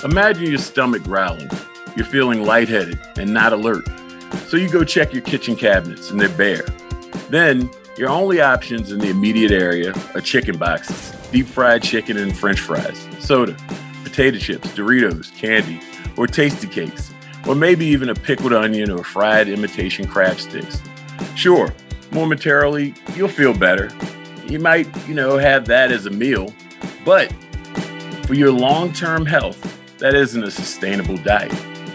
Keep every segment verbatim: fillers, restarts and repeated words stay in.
Imagine your stomach growling. You're feeling lightheaded and not alert. So you go check your kitchen cabinets and they're bare. Then your only options in the immediate area are chicken boxes, deep fried chicken and french fries, soda, potato chips, Doritos, candy, or tasty cakes, or maybe even a pickled onion or fried imitation crab sticks. Sure, momentarily, you'll feel better. You might, you know, have that as a meal, but for your long-term health, that isn't a sustainable diet.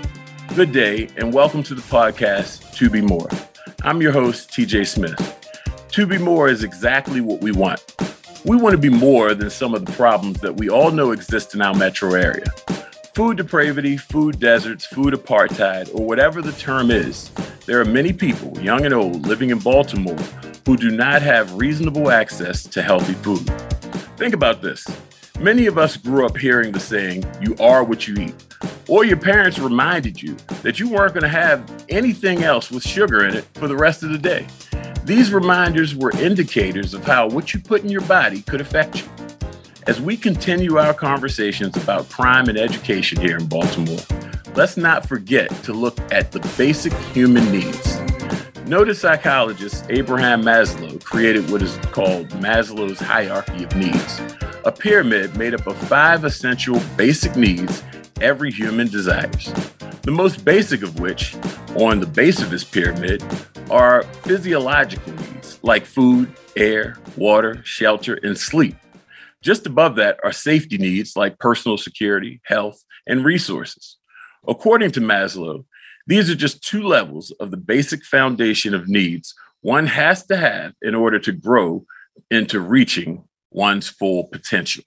Good day, and welcome to the podcast, To Be More. I'm your host, T J Smith. To be more is exactly what we want. We want to be more than some of the problems that we all know exist in our metro area. Food depravity, food deserts, food apartheid, or whatever the term is, there are many people, young and old, living in Baltimore who do not have reasonable access to healthy food. Think about this. Many of us grew up hearing the saying, "You are what you eat," or your parents reminded you that you weren't going to have anything else with sugar in it for the rest of the day. These reminders were indicators of how what you put in your body could affect you. As we continue our conversations about crime and education here in Baltimore, let's not forget to look at the basic human needs. Noted psychologist Abraham Maslow created what is called Maslow's hierarchy of needs, a pyramid made up of five essential basic needs every human desires. The most basic of which, on the base of this pyramid, are physiological needs like food, air, water, shelter, and sleep. Just above that are safety needs like personal security, health, and resources. According to Maslow, these are just two levels of the basic foundation of needs one has to have in order to grow into reaching one's full potential.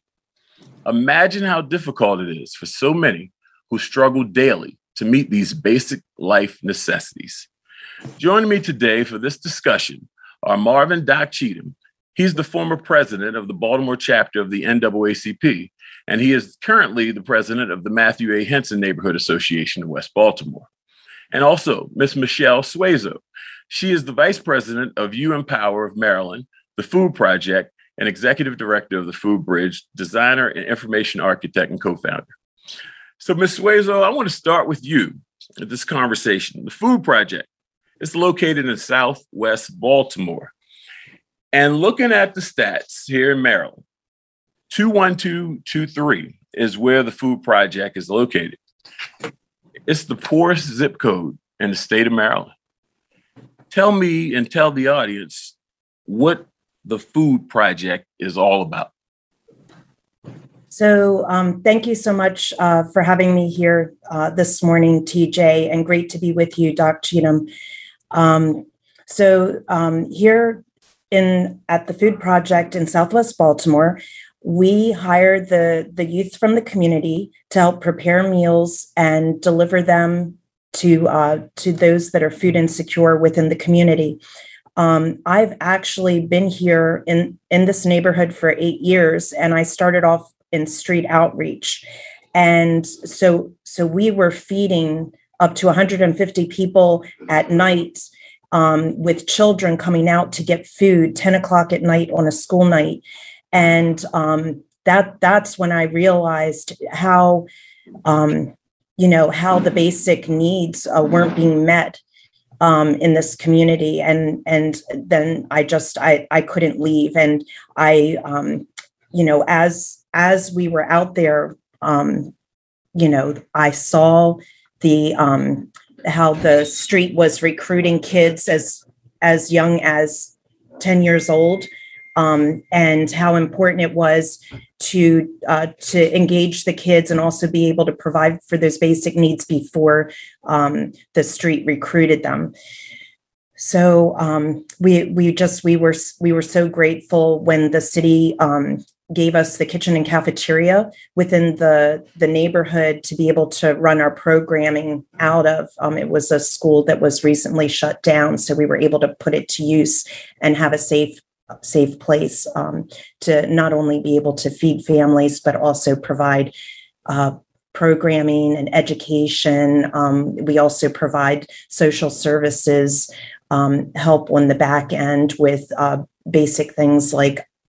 Imagine how difficult it is for so many who struggle daily to meet these basic life necessities. Joining me today for this discussion are Marvin Doc Cheatham. He's the former president of the Baltimore chapter of the N double A C P, and he is currently the president of the Matthew A. Henson Neighborhood Association in West Baltimore. And also Miss Michelle Suazo. She is the vice president of You Empower of Maryland, the Food Project, and executive director of the Food Bridge, designer and information architect and co-founder. So Miz Suazo, I want to start with you at this conversation. The Food Project is located in Southwest Baltimore. And looking at the stats here in Maryland, two one two two three is where the Food Project is located. It's the poorest zip code in the state of Maryland. Tell me and tell the audience what the Food Project is all about. So um, thank you so much uh, for having me here uh, this morning, T J, and great to be with you, Doc Cheatham. Um, so um, here in at the Food Project in Southwest Baltimore, we hire the, the youth from the community to help prepare meals and deliver them to uh, to those that are food insecure within the community. Um, I've actually been here in, in this neighborhood for eight years, and I started off in street outreach. And so, so we were feeding up to one hundred fifty people at night, um, with children coming out to get food, ten o'clock at night on a school night. And um, that that's when I realized how, um, you know, how the basic needs uh, weren't being met um, in this community. And and then I just I I couldn't leave. And I, um, you know, as as we were out there, um, you know, I saw the um, how the street was recruiting kids as as young as ten years old. Um, and how important it was to uh, to engage the kids and also be able to provide for those basic needs before um, the street recruited them. So um, we we just we were we were so grateful when the city um, gave us the kitchen and cafeteria within the the neighborhood to be able to run our programming out of. Um, it was a school that was recently shut down, so we were able to put it to use and have a safe safe place um, to not only be able to feed families, but also provide uh, programming and education. Um, we also provide social services, um, help on the back end with uh, basic things like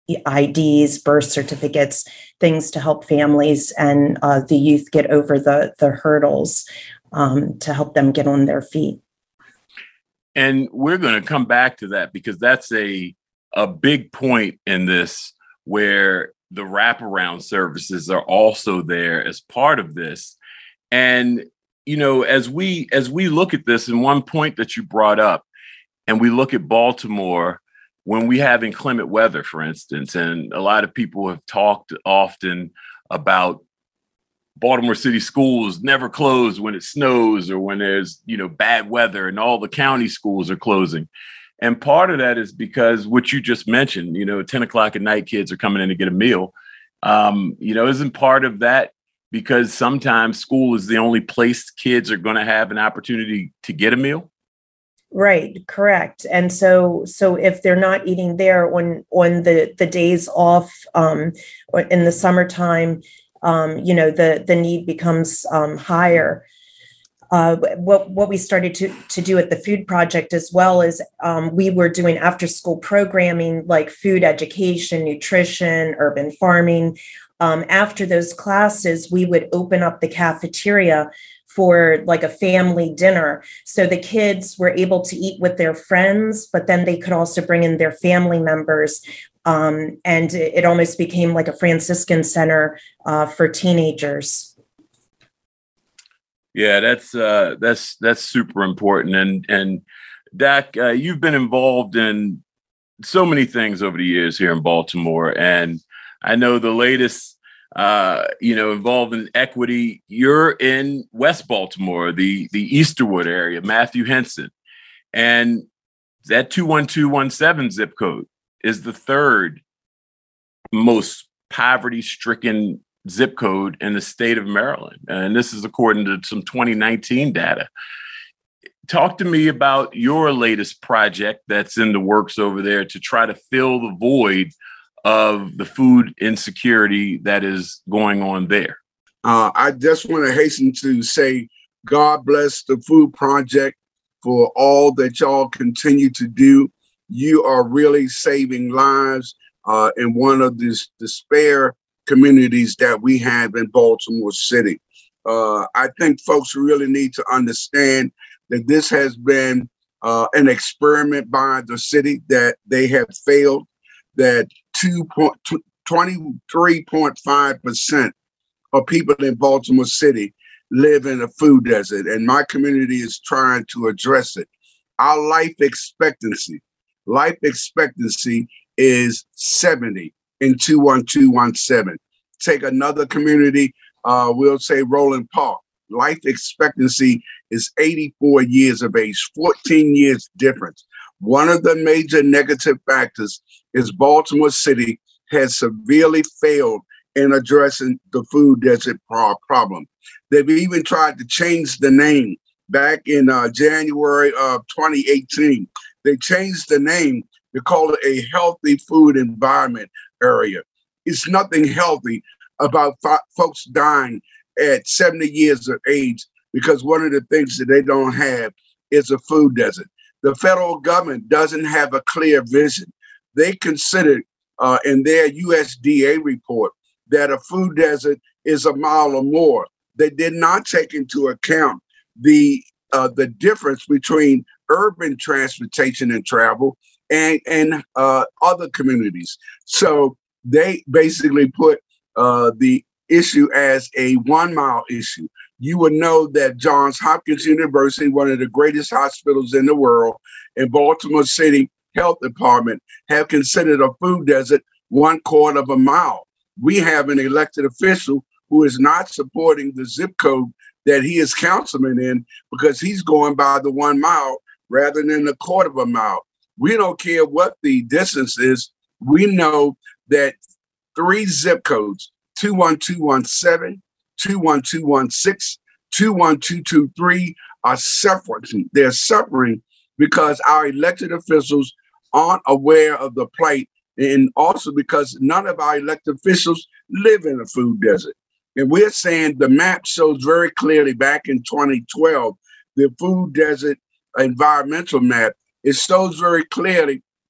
I Ds, birth certificates, things to help families and uh, the youth get over the, the hurdles um, to help them get on their feet. And we're going to come back to that because that's a, a big point in this, where the wraparound services are also there as part of this. And, you know, as we as we look at this, and one point that you brought up, and we look at Baltimore, when we have inclement weather, for instance, and a lot of people have talked often about Baltimore City schools never close when it snows or when there's, you know, bad weather, and all the county schools are closing. And part of that is because what you just mentioned, you know, ten o'clock at night, kids are coming in to get a meal. Um, you know, isn't part of that because sometimes school is the only place kids are going to have an opportunity to get a meal? Right, correct. And so so if they're not eating there on on the, the days off um, or in the summertime, um, you know, the, the need becomes um, higher. Uh, what what we started to to do at the Food Project as well is um, we were doing after school programming like food education, nutrition, urban farming. Um, after those classes, we would open up the cafeteria for like a family dinner. So the kids were able to eat with their friends, but then they could also bring in their family members. Um, and it, it almost became like a Franciscan center uh, for teenagers. Yeah, that's uh, that's that's super important. And and Dak, uh, you've been involved in so many things over the years here in Baltimore, and I know the latest, uh, you know, involved in equity. You're in West Baltimore, the the Easterwood area, Matthew Henson, and that two one two one seven zip code is the third most poverty-stricken zip code in the state of Maryland. And this is according to some twenty nineteen data. Talk to me about your latest project that's in the works over there to try to fill the void of the food insecurity that is going on there. Uh, I just want to hasten to say, God bless the Food Project for all that y'all continue to do. You are really saving lives uh, in one of these despair communities that we have in Baltimore City. Uh, I think folks really need to understand that this has been uh, an experiment by the city, that they have failed, that twenty-three point five percent of people in Baltimore City live in a food desert, and my community is trying to address it. Our life expectancy, life expectancy is seventy in two one two one seven. Take another community, uh, we'll say Roland Park. Life expectancy is eighty-four years of age, fourteen years difference. One of the major negative factors is Baltimore City has severely failed in addressing the food desert pro- problem. They've even tried to change the name back in uh, January of twenty eighteen. They changed the name to call it a healthy food environment area. It's nothing healthy about fo- folks dying at seventy years of age because one of the things that they don't have is a food desert. The federal government doesn't have a clear vision. They considered uh, in their U S D A report that a food desert is a mile or more. They did not take into account the uh, the difference between urban transportation and travel and, and uh, other communities. So they basically put uh, the issue as a one mile issue. You would know that Johns Hopkins University, one of the greatest hospitals in the world, and Baltimore City Health Department have considered a food desert one quarter of a mile. We have an elected official who is not supporting the zip code that he is councilman in because he's going by the one mile rather than the quarter of a mile. We don't care what the distance is. We know that three zip codes, two one two one seven, two one two one six, two one two two three, are suffering. They're suffering because our elected officials aren't aware of the plight, and also because none of our elected officials live in a food desert. And we're saying the map shows very clearly back in twenty twelve, the food desert environmental map, it shows very clearly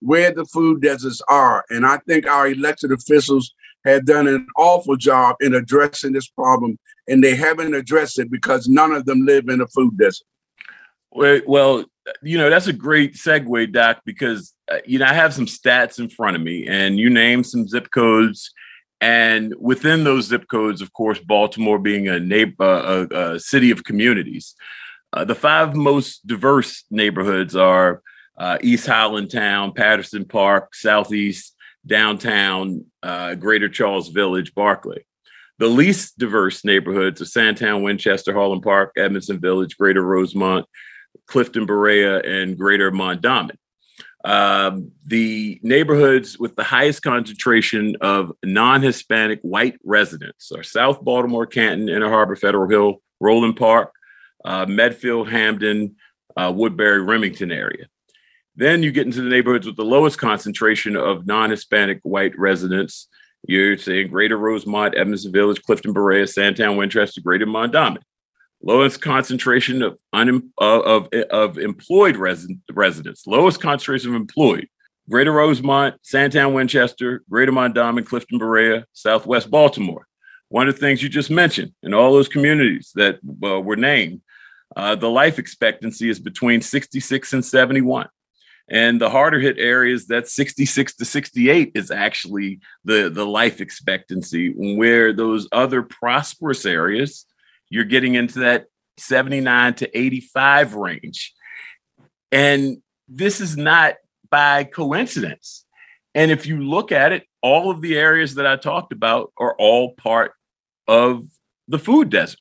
where the food deserts are. And I think our elected officials have done an awful job in addressing this problem, and they haven't addressed it because none of them live in a food desert. Well, well, you know, that's a great segue, Doc, because, uh, you know, I have some stats in front of me, and you named some zip codes. And within those zip codes, of course, Baltimore being a, neighbor, uh, a, a city of communities, uh, the five most diverse neighborhoods are uh, East Highlandtown, Patterson Park, Southeast, Downtown, uh, Greater Charles Village, Barclay. The least diverse neighborhoods are Sandtown, Winchester, Harlem Park, Edmondson Village, Greater Rosemont, Clifton Berea, and Greater Mondawmin. Um, the neighborhoods with the highest concentration of non-Hispanic white residents are South Baltimore, Canton, Inner Harbor, Federal Hill, Roland Park, uh, Medfield, Hamden, uh, Woodbury, Remington area. Then you get into the neighborhoods with the lowest concentration of non-Hispanic white residents. You're saying Greater Rosemont, Edmondson Village, Clifton Berea, Sandtown, Winchester, Greater Mondawmin. Lowest concentration of un, uh, of, of employed resident, residents. Lowest concentration of employed. Greater Rosemont, Sandtown, Winchester, Greater Mondawmin, Clifton Berea, Southwest Baltimore. One of the things you just mentioned in all those communities that uh, were named, uh, the life expectancy is between sixty-six and seventy-one. And the harder hit areas, that sixty-six to sixty-eight is actually the, the life expectancy, where those other prosperous areas, you're getting into that seventy-nine to eighty-five range. And this is not by coincidence. And if you look at it, all of the areas that I talked about are all part of the food desert.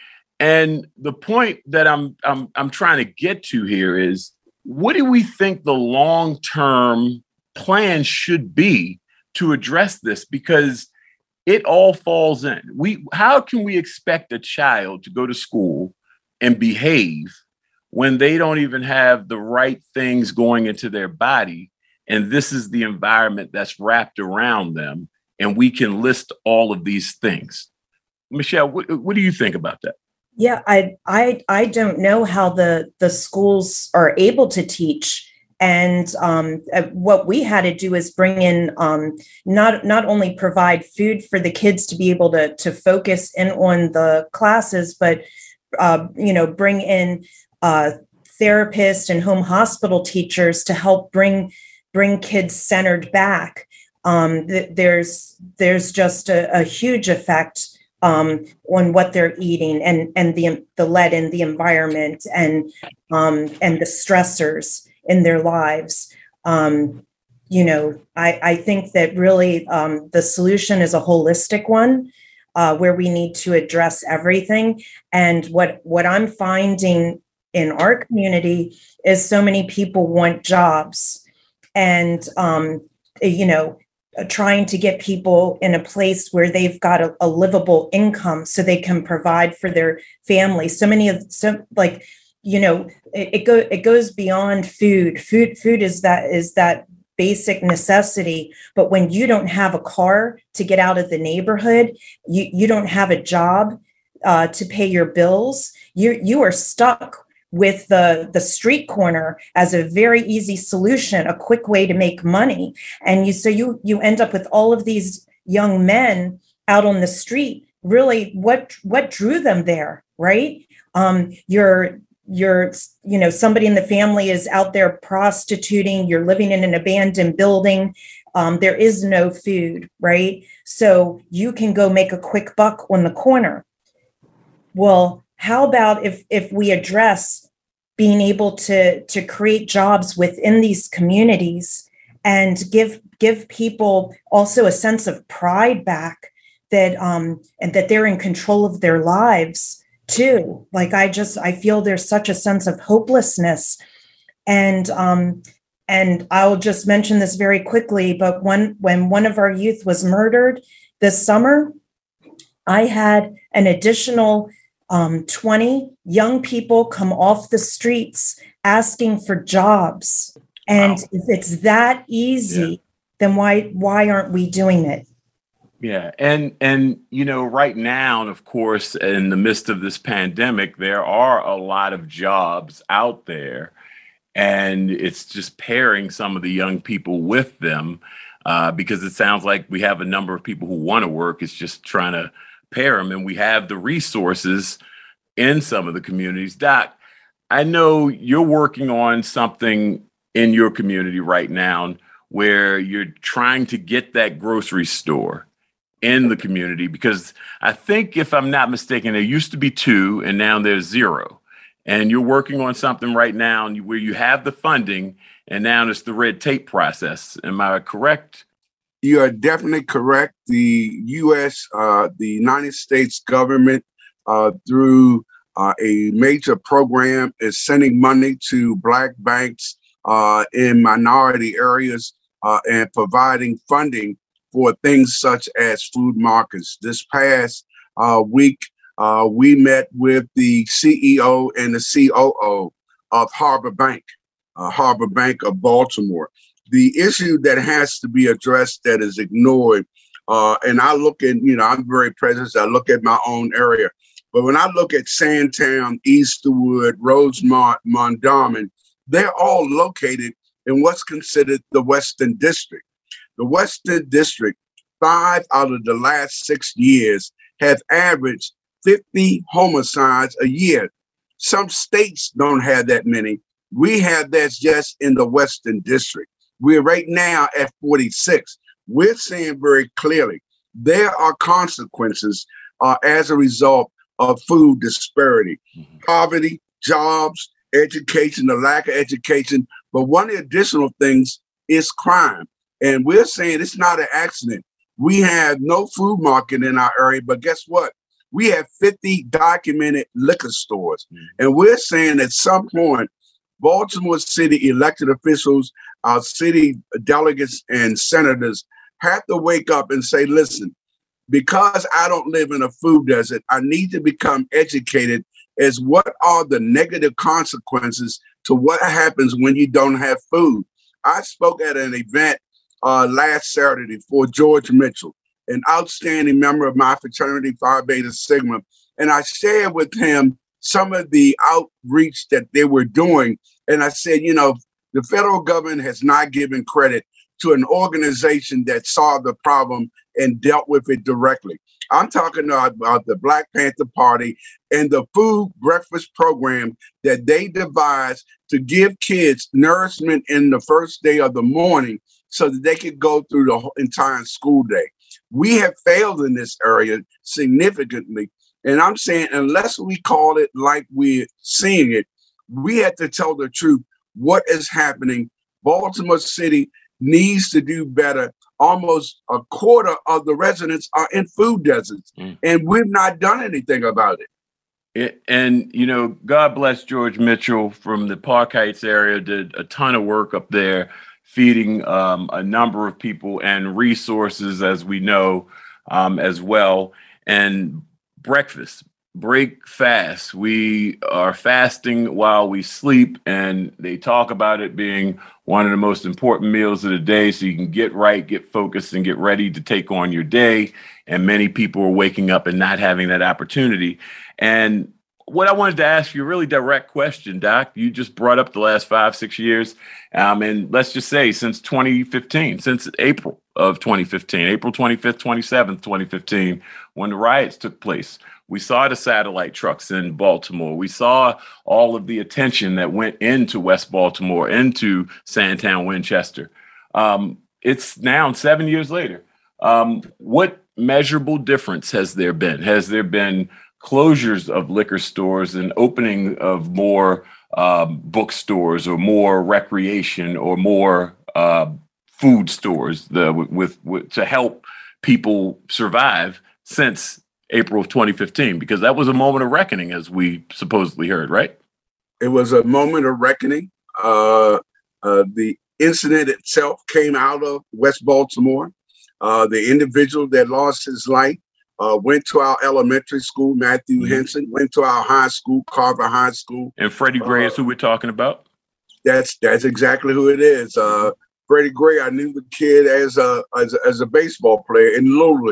And the point that I'm I'm I'm trying to get to here is, what do we think the long-term plan should be to address this? Because it all falls in. We, how can we expect a child to go to school and behave when they don't even have the right things going into their body? And this is the environment that's wrapped around them. And we can list all of these things. Michelle, what, what do you think about that? Yeah, I I I don't know how the the schools are able to teach. And um, what we had to do is bring in um, not not only provide food for the kids to be able to to focus in on the classes, but uh, you know, bring in uh, therapists and home hospital teachers to help bring bring kids centered back. Um, th- there's there's just a, a huge effect Um, on what they're eating and and the the lead in the environment and um, and the stressors in their lives. Um, you know, I, I think that really um, the solution is a holistic one uh, where we need to address everything. And what what I'm finding in our community is so many people want jobs, and um, you know. Uh, trying to get people in a place where they've got a, a livable income so they can provide for their family. So many of so like, you know, it, it go it goes beyond food. Food food is that is that basic necessity. But when you don't have a car to get out of the neighborhood, you you don't have a job uh, to pay your bills. You you are stuck with the, the street corner as a very easy solution, a quick way to make money. And you so you you end up with all of these young men out on the street. Really, what what drew them there, right? Um, you're you're you know, somebody in the family is out there prostituting, you're living in an abandoned building, um, there is no food, right? So you can go make a quick buck on the corner. Well, how about if if we address being able to, to create jobs within these communities and give give people also a sense of pride back that um, and that they're in control of their lives too. Like I just I feel there's such a sense of hopelessness. And um, and I'll just mention this very quickly, but when when one of our youth was murdered this summer, I had an additional Um, twenty young people come off the streets asking for jobs. And wow. If it's that easy, yeah. then why why aren't we doing it? Yeah. And, and, you know, right now, of course, in the midst of this pandemic, there are a lot of jobs out there. And it's just pairing some of the young people with them uh, because it sounds like we have a number of people who want to work. It's just trying to pair them. And we have the resources in some of the communities. Doc, I know you're working on something in your community right now where you're trying to get that grocery store in the community, because I think, if I'm not mistaken, there used to be two and now there's zero. And you're working on something right now where you have the funding and now it's the red tape process. Am I correct? You are definitely correct. The U S, uh, the United States government, uh, through uh, a major program, is sending money to Black banks uh, in minority areas uh, and providing funding for things such as food markets. This past uh, week, uh, we met with the C E O and the C O O of Harbor Bank, uh, Harbor Bank of Baltimore. The issue that has to be addressed that is ignored, uh, and I look at, you know, I'm very prejudiced, I look at my own area, but when I look at Sandtown, Easterwood, Rosemont, Mondawmin, they're all located in what's considered the Western District. The Western District, five out of the last six years, have averaged fifty homicides a year. Some states don't have that many. We have that just in the Western District. We're right now at forty-six. We're seeing very clearly there are consequences uh, as a result of food disparity, mm-hmm. poverty, jobs, education, the lack of education. But one of the additional things is crime. And we're saying it's not an accident. We have no food market in our area, but guess what? We have fifty documented liquor stores. Mm-hmm. And we're saying at some point, Baltimore City elected officials, our city delegates and senators have to wake up and say, listen, because I don't live in a food desert, I need to become educated as what are the negative consequences to what happens when you don't have food. I spoke at an event uh, last Saturday for George Mitchell, an outstanding member of my fraternity, Phi Beta Sigma, and I shared with him some of the outreach that they were doing. And I said, you know, the federal government has not given credit to an organization that saw the problem and dealt with it directly. I'm talking about the Black Panther Party and the food breakfast program that they devised to give kids nourishment in the first day of the morning so that they could go through the whole entire school day. We have failed in this area significantly. And I'm saying, unless we call it like we're seeing it, we have to tell the truth. What is happening? Baltimore City needs to do better. Almost a quarter of the residents are in food deserts, mm. and we've not done anything about it. it. And, you know, God bless George Mitchell from the Park Heights area, did a ton of work up there, feeding um, a number of people and resources, as we know, um, as well. And breakfast, break fast. We are fasting while we sleep, and they talk about it being one of the most important meals of the day, so you can get right, get focused, and get ready to take on your day. And many people are waking up and not having that opportunity. And what I wanted to ask you, a really direct question, Doc, you just brought up the last five, six years. Um, and let's just say since twenty fifteen, since April of twenty fifteen, April twenty-fifth, twenty-seventh, twenty fifteen, when the riots took place, we saw the satellite trucks in Baltimore. We saw all of the attention that went into West Baltimore, into Sandtown, Winchester. Um, it's now seven years later. Um, what measurable difference has there been? Has there been closures of liquor stores and opening of more um, bookstores or more recreation or more uh, food stores the, with, with to help people survive since April of twenty fifteen? Because that was a moment of reckoning, as we supposedly heard, right? It was a moment of reckoning. Uh, uh, the incident itself came out of West Baltimore. Uh, the individual that lost his life uh, went to our elementary school, Matthew mm-hmm. Henson, went to our high school, Carver High School. And Freddie Gray uh, is who we're talking about? That's that's exactly who it is. Uh, Freddie Gray, I knew the kid as a, as a as a baseball player in Little League.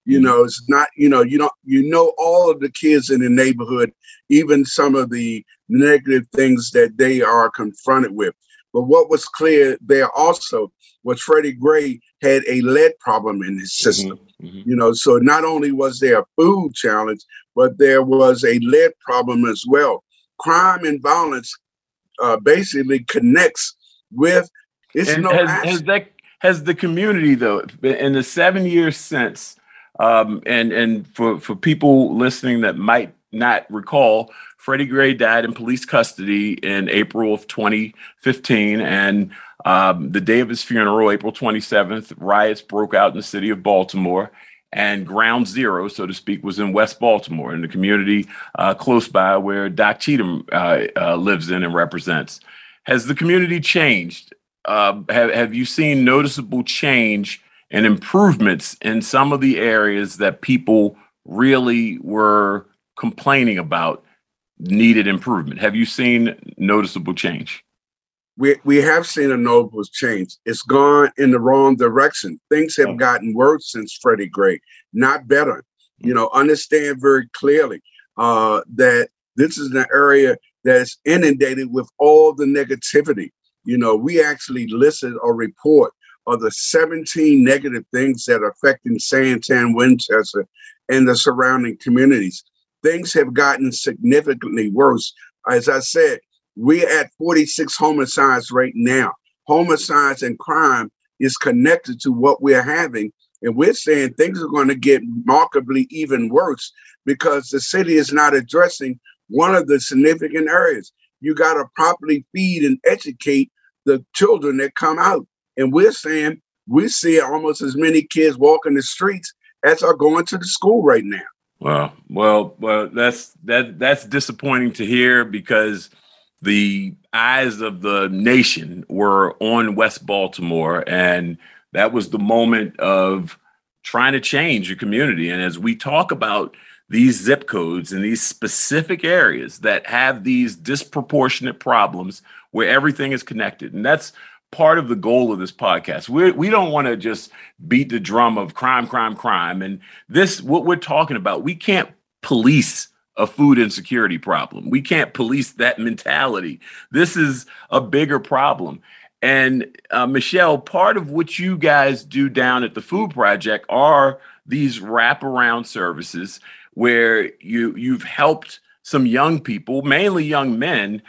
You know, it's not, you know, you don't, you know, all of the kids in the neighborhood, even some of the negative things that they are confronted with. But what was clear there also was Freddie Gray had a lead problem in his system. Mm-hmm, mm-hmm. You know, so not only was there a food challenge, but there was a lead problem as well. Crime and violence uh, basically connects with, it's and no has, accident. has that has the community, though, in the seven years since, um, and and for, for people listening that might not recall, Freddie Gray died in police custody in April of twenty fifteen, and um, the day of his funeral, April twenty-seventh, riots broke out in the city of Baltimore, and ground zero, so to speak, was in West Baltimore, in the community uh, close by where Doc Cheatham uh, uh, lives in and represents. Has the community changed? Uh, have, have you seen noticeable change and improvements in some of the areas that people really were complaining about needed improvement? Have you seen noticeable change? We we have seen a notable change. It's gone in the wrong direction. Things have oh. gotten worse since Freddie Gray, not better. You know, understand very clearly uh, that this is an area that's inundated with all the negativity. You know, we actually listed a report of the seventeen negative things that are affecting Santan, Winchester, and the surrounding communities. Things have gotten significantly worse. As I said, we're at forty-six homicides right now. Homicides and crime is connected to what we're having. And we're saying things are going to get remarkably even worse because the city is not addressing one of the significant areas. You got to properly feed and educate the children that come out. And we're saying we see almost as many kids walking the streets as are going to the school right now. Wow. Well, well, that's that that's disappointing to hear because the eyes of the nation were on West Baltimore, and that was the moment of trying to change your community. And as we talk about these zip codes and these specific areas that have these disproportionate problems where everything is connected, and that's part of the goal of this podcast. We we don't want to just beat the drum of crime, crime, crime. And this, what we're talking about, we can't police a food insecurity problem. We can't police that mentality. This is a bigger problem. And uh, Michelle, part of what you guys do down at the Food Project are these wraparound services where you you've helped some young people, mainly young men,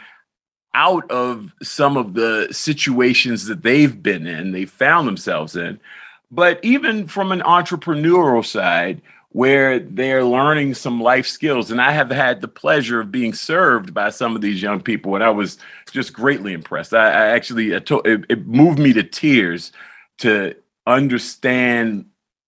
out of some of the situations that they've been in, they found themselves in. But even from an entrepreneurial side, where they're learning some life skills. And I have had the pleasure of being served by some of these young people, and I was just greatly impressed. I, I actually, I to, it, it moved me to tears to understand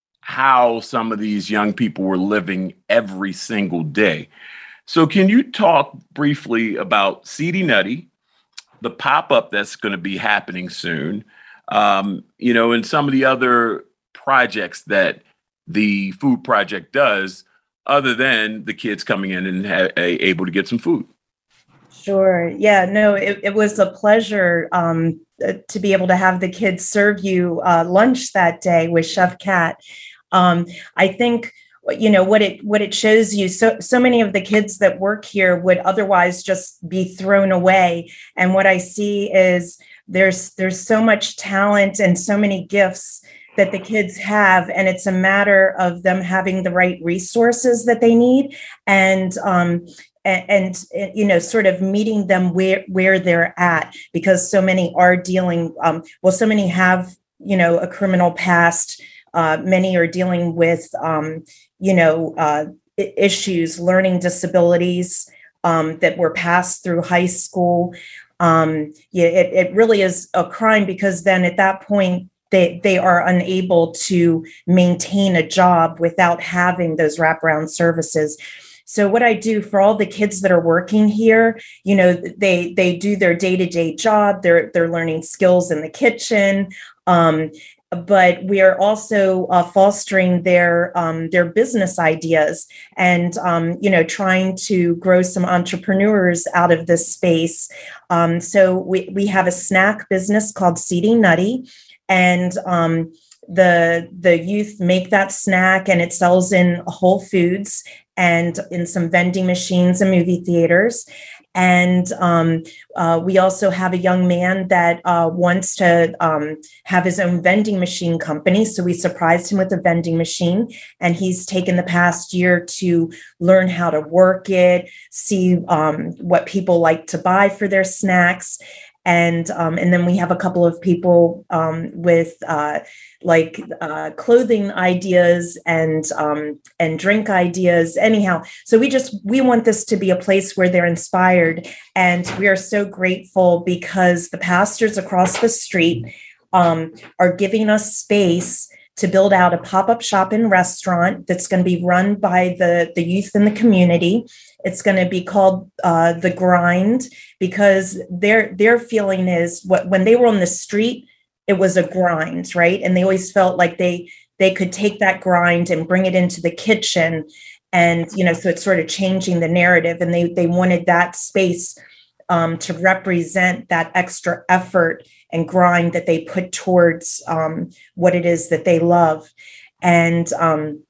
how some of these young people were living every single day. So can you talk briefly about Seedy Nutty, the pop-up that's going to be happening soon, um, you know, and some of the other projects that the Food Project does, other than the kids coming in and ha- able to get some food? Sure. Yeah, no, it, it was a pleasure um, to be able to have the kids serve you uh, lunch that day with Chef Kat. Um, I think, you know, what it what it shows you, so so many of the kids that work here would otherwise just be thrown away. And what I see is there's there's so much talent and so many gifts that the kids have, and it's a matter of them having the right resources that they need, and um, and, and you know, sort of meeting them where where they're at, because so many are dealing. Um, well, so many have, you know, a criminal past. Uh, many are dealing with, um, you know, uh, issues, learning disabilities um, that were passed through high school. Um, yeah, it, it really is a crime, because then at that point, they, they are unable to maintain a job without having those wraparound services. So what I do for all the kids that are working here, you know, they they do their day-to-day job. They're they're learning skills in the kitchen. Um, but we are also uh, fostering their um, their business ideas, and um, you know, trying to grow some entrepreneurs out of this space. Um, so we we have a snack business called Seedy Nutty, and um, the the youth make that snack, and it sells in Whole Foods and in some vending machines and movie theaters. And um, uh, we also have a young man that uh, wants to um, have his own vending machine company. So we surprised him with a vending machine, and he's taken the past year to learn how to work it, see um, what people like to buy for their snacks. And um, and then we have a couple of people um, with uh, like uh, clothing ideas and um, and drink ideas. Anyhow, so we just we want this to be a place where they're inspired, and we are so grateful because the pastors across the street um, are giving us space to build out a pop-up shop and restaurant that's going to be run by the, the youth in the community. It's going to be called uh, The Grind, because their their feeling is what when they were on the street, it was a grind, right? And they always felt like they they could take that grind and bring it into the kitchen. And, you know, so it's sort of changing the narrative. And they they wanted that space um, to represent that extra effort and grind that they put towards um, what it is that they love. And um,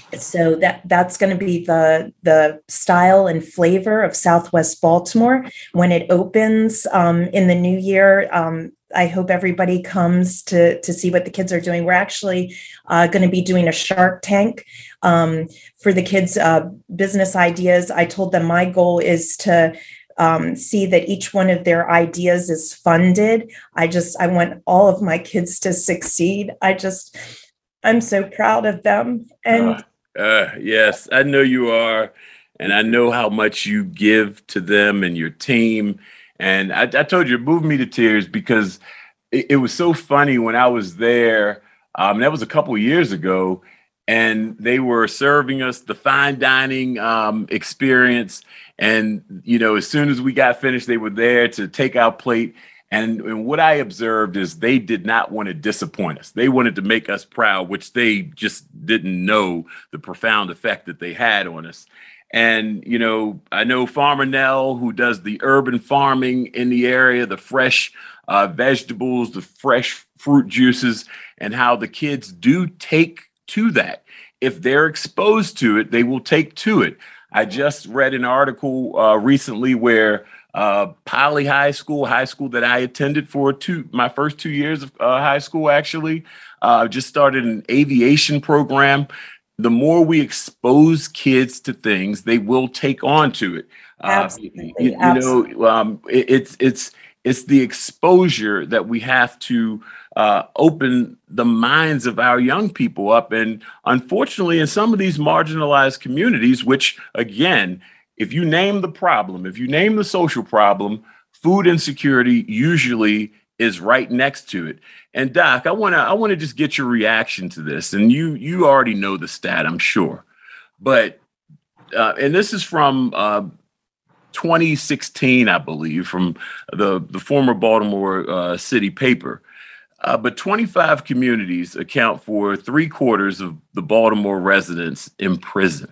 so that that's going to be the, the style and flavor of Southwest Baltimore. When it opens um, in the new year, um, I hope everybody comes to, to see what the kids are doing. We're actually uh, going to be doing a Shark Tank um, for the kids' uh, business ideas. I told them my goal is to Um, see that each one of their ideas is funded. I just, I want all of my kids to succeed. I just, I'm so proud of them. And uh, uh, yes, I know you are. And I know how much you give to them and your team. And I, I told you, it moved me to tears because it, it was so funny when I was there. Um, that was a couple of years ago. And they were serving us the fine dining um, experience. And, you know, as soon as we got finished, they were there to take our plate. And, and what I observed is they did not want to disappoint us. They wanted to make us proud, which they just didn't know the profound effect that they had on us. And, you know, I know Farmer Nell, who does the urban farming in the area, the fresh uh, vegetables, the fresh fruit juices, and how the kids do take to that. If they're exposed to it, they will take to it. I just read an article uh, recently where uh, Poly High School, high school that I attended for two, my first two years of uh, high school, actually, uh, just started an aviation program. The more we expose kids to things, they will take on to it. Absolutely. Uh, you, you Absolutely. know, um, it, it's it's it's the exposure that we have to uh, open the minds of our young people up. And unfortunately, in some of these marginalized communities, which, again, if you name the problem, if you name the social problem, food insecurity usually is right next to it. And Doc, I want to I want to just get your reaction to this. And you you already know the stat, I'm sure. But uh, and this is from uh, twenty sixteen, I believe, from the, the former Baltimore uh, City paper. Uh, but twenty-five communities account for three quarters of the Baltimore residents in prison.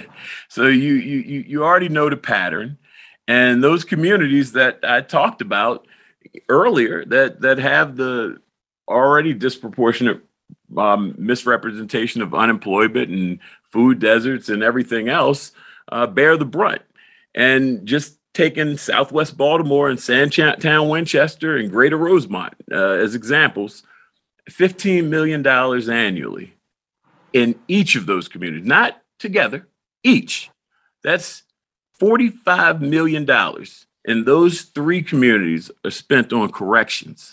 So you, you you already know the pattern. And those communities that I talked about earlier that that have the already disproportionate um, misrepresentation of unemployment and food deserts and everything else uh, bear the brunt. And just taking Southwest Baltimore and Sandtown, Winchester, and Greater Rosemont uh, as examples, fifteen million dollars annually in each of those communities, not together, each. That's forty-five million dollars. And those three communities are spent on corrections.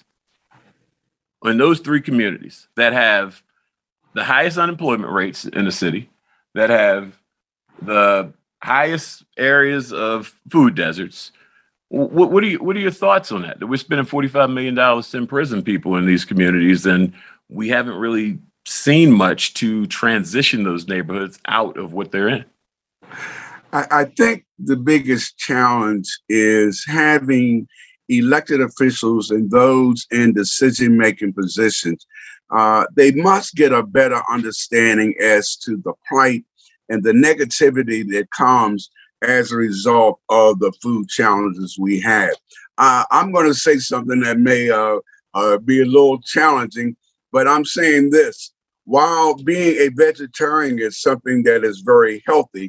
In those three communities that have the highest unemployment rates in the city, that have the highest areas of food deserts. What, what are you, what are your thoughts on that? That we're spending forty-five million dollars to imprison people in these communities, and we haven't really seen much to transition those neighborhoods out of what they're in. I, I think the biggest challenge is having elected officials and those in decision-making positions. Uh, they must get a better understanding as to the plight and the negativity that comes as a result of the food challenges we have. Uh, I'm going to say something that may uh, uh, be a little challenging, But I'm saying this, while being a vegetarian is something that is very healthy,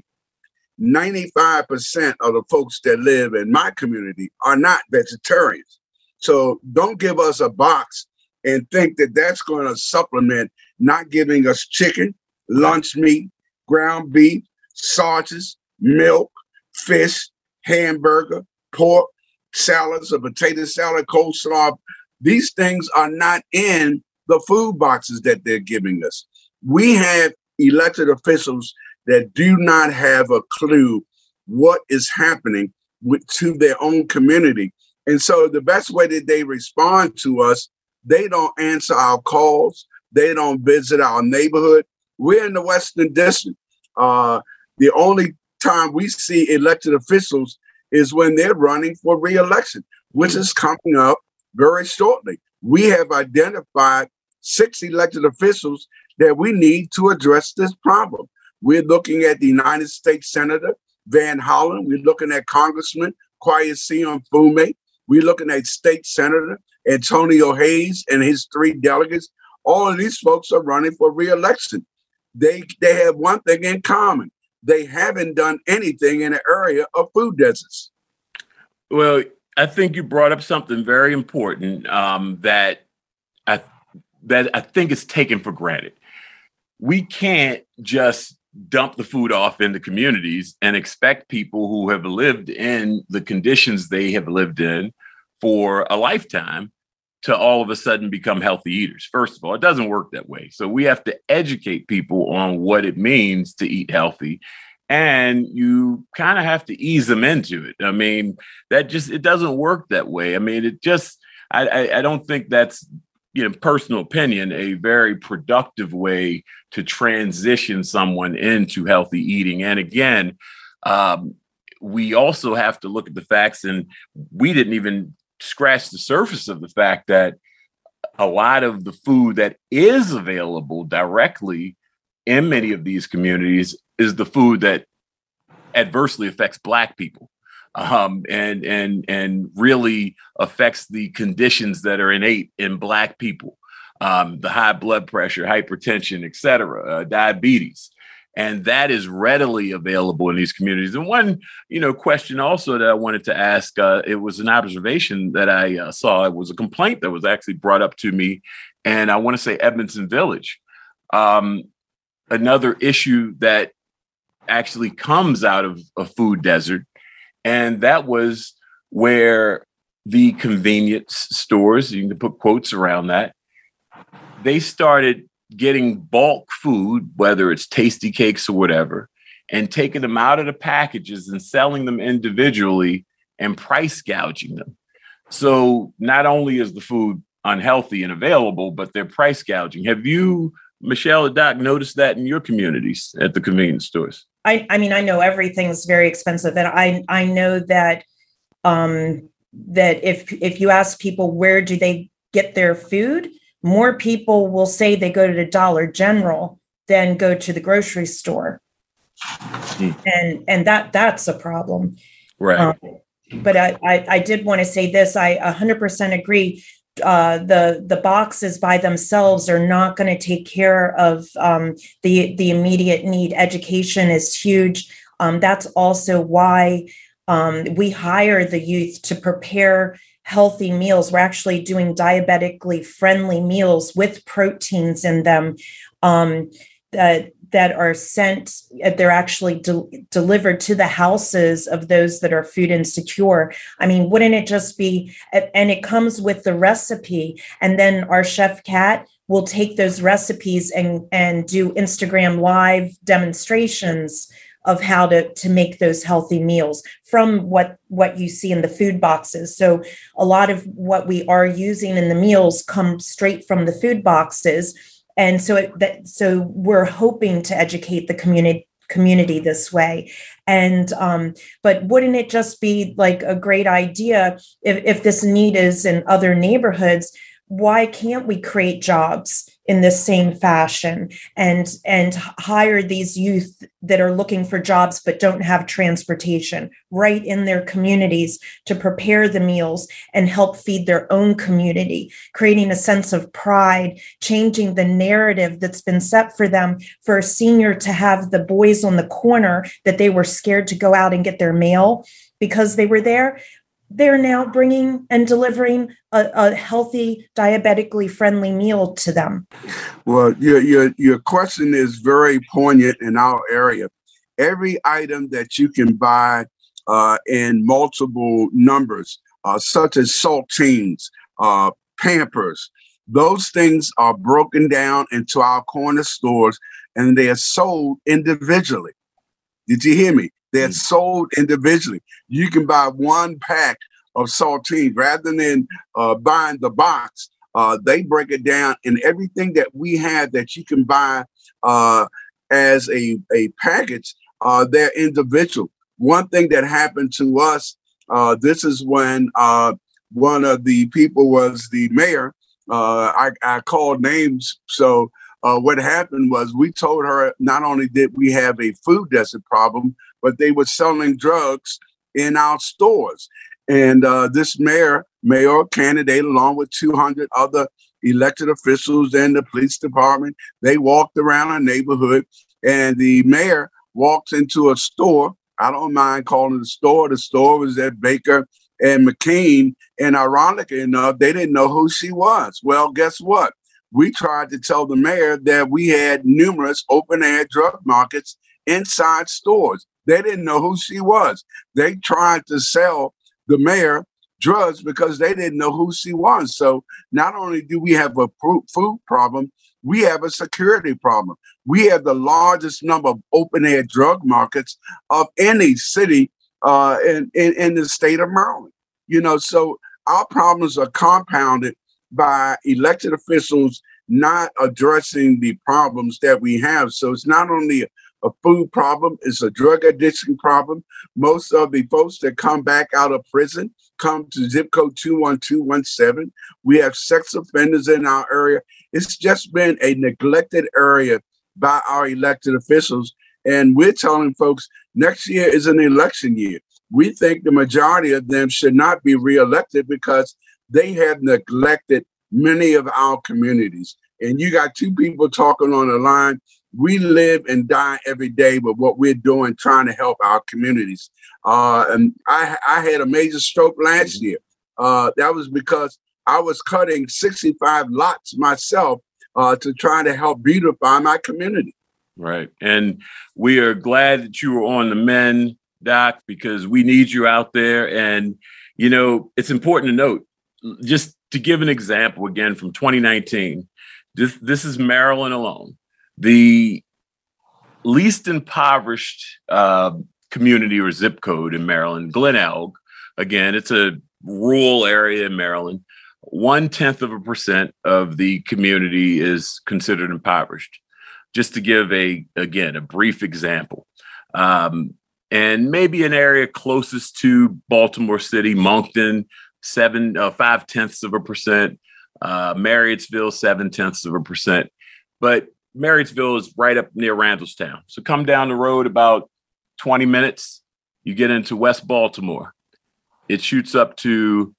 ninety-five percent of the folks that live in my community are not vegetarians. So don't give us a box and think that that's going to supplement not giving us chicken, lunch meat, ground beef, sausages, milk, fish, hamburger, pork, salads, a potato salad, coleslaw. These things are not in the food boxes that they're giving us. We have elected officials that do not have a clue what is happening with, to their own community. And so the best way that they respond to us, they don't answer our calls. They don't visit our neighborhood. We're in the Western District. Uh, the only time we see elected officials is when they're running for re-election, which is coming up very shortly. We have identified six elected officials that we need to address this problem. We're looking at the United States Senator Van Hollen. We're looking at Congressman Kweisi Mfume. We're looking at State Senator Antonio Hayes and his three delegates. All of these folks are running for re-election. They, they have one thing in common. They haven't done anything in the area of food deserts. Well, I think you brought up something very important um, that I that I think is taken for granted. We can't just dump the food off into communities and expect people who have lived in the conditions they have lived in for a lifetime to all of a sudden become healthy eaters. First of all, it doesn't work that way. So we have to educate people on what it means to eat healthy. And you kind of have to ease them into it. I mean, that just, it doesn't work that way. I mean, it just, I, I, I don't think that's, you know, personal opinion, a very productive way to transition someone into healthy eating. And again, um, we also have to look at the facts, and we didn't even scratch the surface of the fact that a lot of the food that is available directly in many of these communities is the food that adversely affects Black people, um, and and and really affects the conditions that are innate in Black people, um, the high blood pressure, hypertension, et cetera, uh, diabetes. And that is readily available in these communities. And one, you know, question also that I wanted to ask, uh, it was an observation that I uh, saw. It was a complaint that was actually brought up to me. And I want to say Edmondson Village. Um, another issue that actually comes out of a food desert. And that was where the convenience stores, you can put quotes around that, they started getting bulk food, whether it's tasty cakes or whatever, and taking them out of the packages and selling them individually and price gouging them. So not only is the food unhealthy and available, but they're price gouging. Have you, Michelle or Doc, noticed that in your communities at the convenience stores? I, I mean, I know everything's very expensive, and I I know that um, that if if you ask people where do they get their food, more people will say they go to the Dollar General than go to the grocery store, mm. and and that that's a problem, right? Um, but I, I I did want to say this. I one hundred percent agree. Uh, the the boxes by themselves are not going to take care of um, the the immediate need. Education is huge. Um, that's also why um, we hire the youth to prepare healthy meals. We're actually doing diabetically friendly meals with proteins in them um, that that are sent. They're actually de- delivered to the houses of those that are food insecure. I mean, wouldn't it just be, and it comes with the recipe, and then our chef Kat will take those recipes and, and do Instagram live demonstrations of how to, to make those healthy meals from what, what you see in the food boxes. So a lot of what we are using in the meals come straight from the food boxes. And so it, that, so we're hoping to educate the community community this way. And um, but wouldn't it just be like a great idea if, if this need is in other neighborhoods? Why can't we create jobs in this same fashion and and hire these youth that are looking for jobs but don't have transportation right in their communities to prepare the meals and help feed their own community, creating a sense of pride, changing the narrative that's been set for them, for a senior to have the boys on the corner that they were scared to go out and get their mail because they were there. They're now bringing and delivering a, a healthy, diabetically friendly meal to them. Well, your, your, your question is very poignant in our area. Every item that you can buy uh, in multiple numbers, uh, such as saltines, uh, Pampers, those things are broken down into our corner stores and they are sold individually. Did you hear me? They're sold individually. You can buy one pack of saltines rather than uh, buying the box. Uh, they break it down, and everything that we have that you can buy uh, as a, a package, uh, they're individual. One thing that happened to us, uh, this is when uh, one of the people was the mayor. Uh, I, I called names, so Uh, what happened was we told her not only did we have a food desert problem, but they were selling drugs in our stores. And uh, this mayor, mayor candidate, along with two hundred other elected officials and the police department, they walked around our neighborhood, and the mayor walks into a store. I don't mind calling it a store. The store was at Baker and McCain. And ironically enough, they didn't know who she was. Well, guess what? We tried to tell the mayor that we had numerous open-air drug markets inside stores. They didn't know who she was. They tried to sell the mayor drugs because they didn't know who she was. So not only do we have a food problem, we have a security problem. We have the largest number of open-air drug markets of any city uh, in, in, in the state of Maryland. You know, so our problems are compounded by elected officials not addressing the problems that we have. So it's not only a food problem, it's a drug addiction problem. Most of the folks that come back out of prison come to zip code two one two one seven. We have sex offenders in our area. It's just been a neglected area by our elected officials. And we're telling folks next year is an election year. We think the majority of them should not be reelected because they have neglected many of our communities. And you got two people talking on the line. We live and die every day with what we're doing, trying to help our communities. Uh, and I, I had a major stroke last year. Uh, that was because I was cutting sixty-five lots myself uh, to try to help beautify my community. Right. And we are glad that you were on the Men, Doc, because we need you out there. And, you know, it's important to note, just to give an example again from twenty nineteen, this, this is Maryland alone. The least impoverished uh, community or zip code in Maryland, Glen Elg, again, it's a rural area in Maryland. One tenth of a percent of the community is considered impoverished. Just to give a, again, a brief example. Um, and maybe an area closest to Baltimore City, Moncton, seven, uh, five tenths of a percent, uh, Marriottsville, seven tenths of a percent. But Marriottsville is right up near Randallstown. So come down the road about twenty minutes, you get into West Baltimore. It shoots up to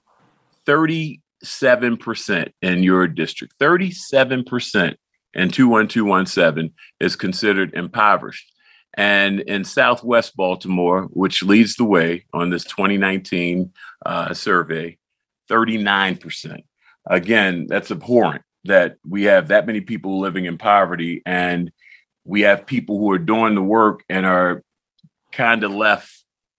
thirty-seven percent in your district, thirty-seven percent. And two one two one seven is considered impoverished. And in Southwest Baltimore, which leads the way on this twenty nineteen uh, survey, thirty-nine percent. Again, that's abhorrent that we have that many people living in poverty, and we have people who are doing the work and are kind of left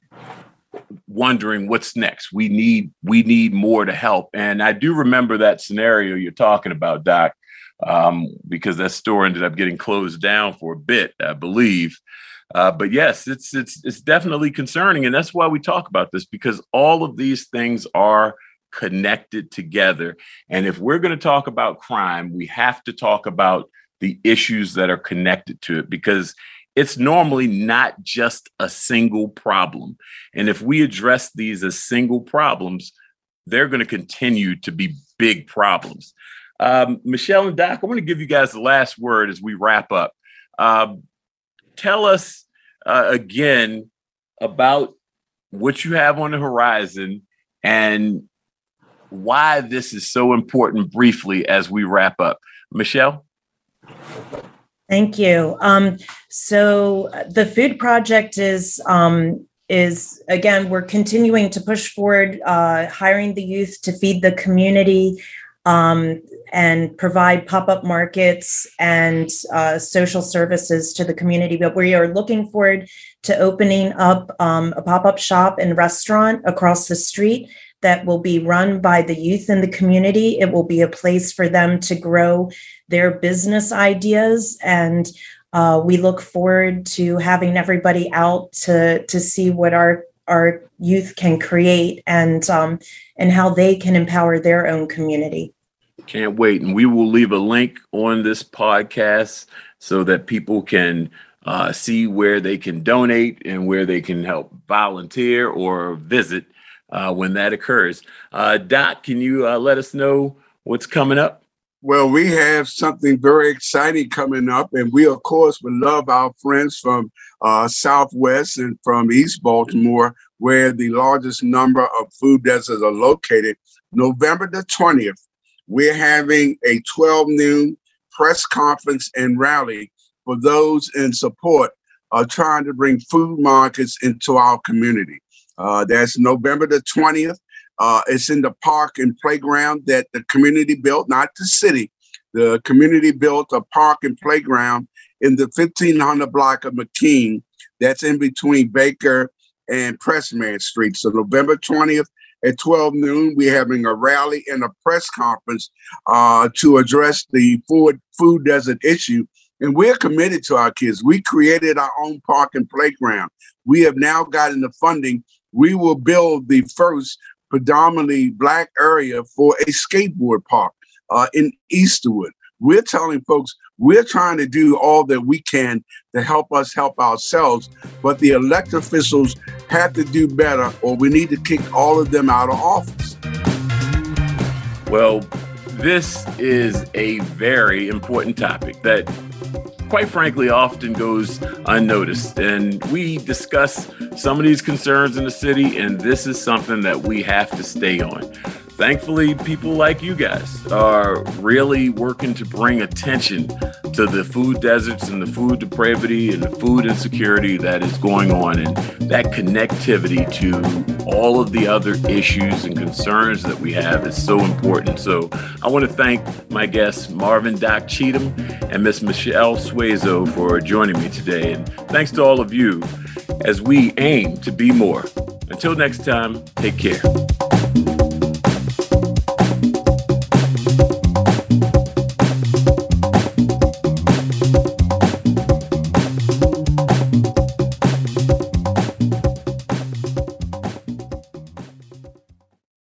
wondering what's next. We need we need more to help. And I do remember that scenario you're talking about, Doc. Um, because that store ended up getting closed down for a bit, I believe. Uh, but yes, it's it's it's definitely concerning. And that's why we talk about this, because all of these things are connected together. And if we're going to talk about crime, we have to talk about the issues that are connected to it, because it's normally not just a single problem. And if we address these as single problems, they're going to continue to be big problems. Um, Michelle and Doc, I want to give you guys the last word as we wrap up. Um, tell us uh, again about what you have on the horizon and why this is so important briefly as we wrap up. Michelle? Thank you. Um, so the food project is, um, is again, we're continuing to push forward, uh, hiring the youth to feed the community um, and provide pop-up markets and uh, social services to the community. But we are looking forward to opening up um, a pop-up shop and restaurant across the street that will be run by the youth in the community. It will be a place for them to grow their business ideas. And uh, we look forward to having everybody out to, to see what our, our youth can create and, um, and how they can empower their own community. Can't wait. And we will leave a link on this podcast so that people can uh, see where they can donate and where they can help volunteer or visit Uh, when that occurs. Uh, Doc, can you uh, let us know what's coming up? Well, we have something very exciting coming up, and we, of course, would love our friends from uh, Southwest and from East Baltimore, where the largest number of food deserts are located. November the twentieth, we're having a twelve noon press conference and rally for those in support of trying to bring food markets into our community. Uh, that's November the twentieth. Uh, it's in the park and playground that the community built, not the city. The community built a park and playground in the fifteen hundred block of McKean. That's in between Baker and Pressman Street. So November twentieth at twelve noon, we're having a rally and a press conference uh, to address the food, food desert issue. And we're committed to our kids. We created our own park and playground. We have now gotten the funding. We will build the first predominantly Black area for a skateboard park uh, in Easterwood. We're telling folks we're trying to do all that we can to help us help ourselves, but the elected officials have to do better, or we need to kick all of them out of office. Well, this is a very important topic that, quite frankly, often goes unnoticed. And we discuss some of these concerns in the city, and this is something that we have to stay on. Thankfully, people like you guys are really working to bring attention to the food deserts and the food depravity and the food insecurity that is going on, and that connectivity to all of the other issues and concerns that we have is so important. So I want to thank my guests, Marvin Doc Cheatham and Miss Michelle Suezo, for joining me today. And thanks to all of you as we aim to be more. Until next time, take care.